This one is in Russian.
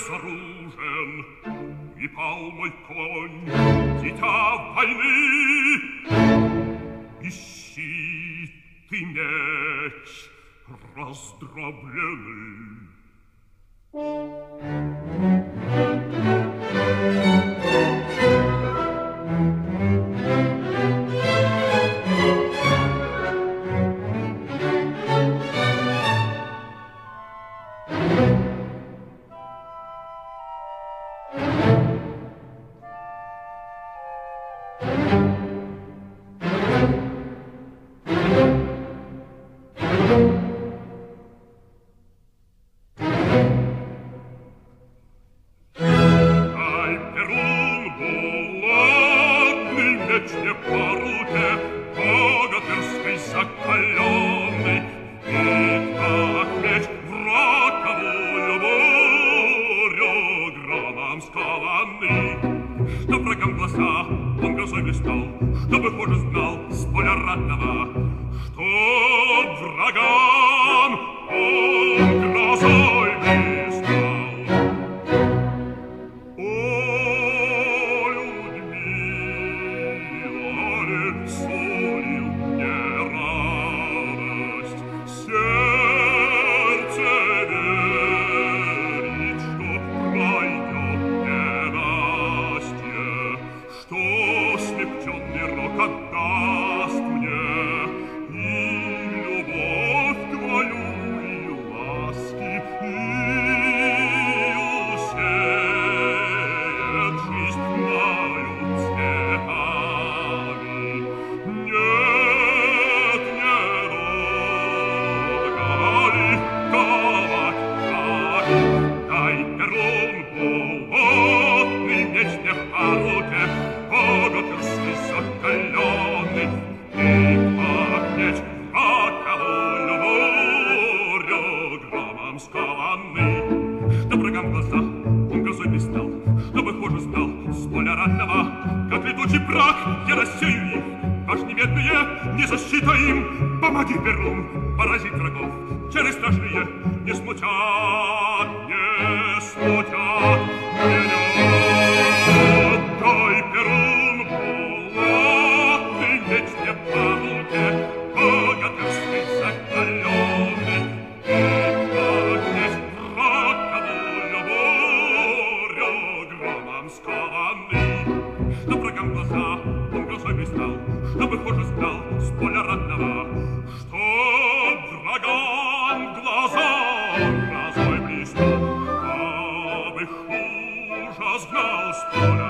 безоружен, и пал мой конь, дитя войны. Ищи ты меч раздробленный. Чтоб врагам глаза он грозой блистал, чтобы хуже знал с поля ратного, чтоб врагам он грозой блистал. О, Людмила, сулил мне радость, сердце верит, что пройдет ненастье, что смягченный рок отдаст мне и любовь твою, и ласки, и усеет жизнь мою цветами. Нет, недолго ликовать так, дай перун болотный меч мне по руке, богатырский закаленный, и пахнет раковую бурю громом скованный. Чтоб врагам глаза он грозой блистал, чтобы хуже знал с поля ратного, как летучий прах я рассею их, башни медные, не защита им. Помоги, Перун, поразить врагов, чары страшные не смутят, не смутят меня. Дай, Перун, болотный меч мне по руке, богатырский закаленный, и пахнет раковую бурю громом скованный. Чтоб врагам глаза он грозой блистал, чтобы хуже знал с поля ратного, чтоб врагам глаза грозой блистал, чтобы хуже знал с поля